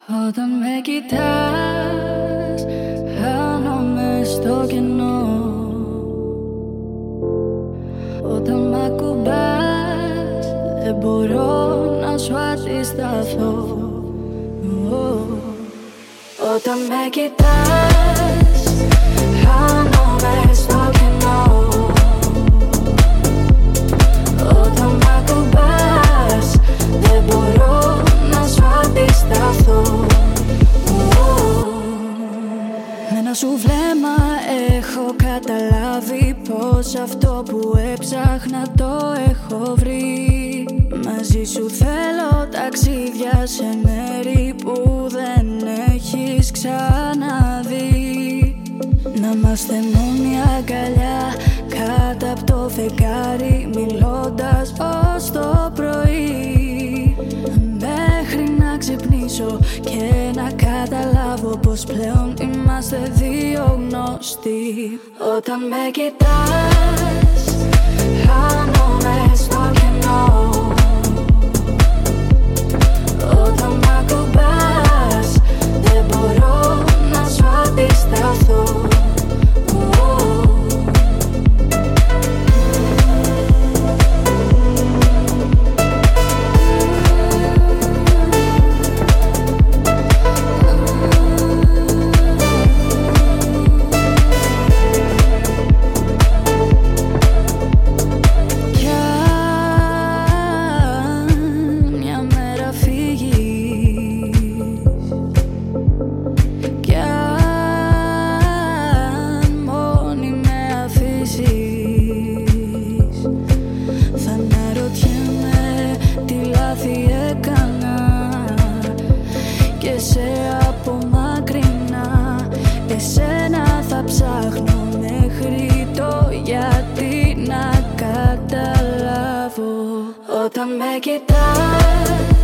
Όταν με κοιτάς, χάνομαι στο κενό. Όταν μ' ακουμπάς, δεν μπορώ να σου αντισταθώ. Όταν με κοιτάς, χάνομαι στο κενό. Όταν μ' ακουμπάς, δεν μπορώ να σου αντισταθώ. Με ένα σου βλέμμα έχω καταλάβει πως αυτό που έψαχνα το έχω βρει. Μαζί σου θέλω ταξίδια σε μέρη που δεν έχεις ξαναδεί. Να είμαστε μόνοι αγκαλιά κάτω απ' το φεγγάρι, μιλώντας ως το πρωί, μέχρι να ξυπνήσω και να καταλάβω πως πλέον είμαστε δύο γνωστοί. Όταν με κοιτάς, χάνομαι στο κενό. Όταν μ' ακουμπάς, δεν μπορώ να σου αντισταθώ. Ψάχνω μέχρι το γιατί να καταλάβω. Όταν με κοιτάς,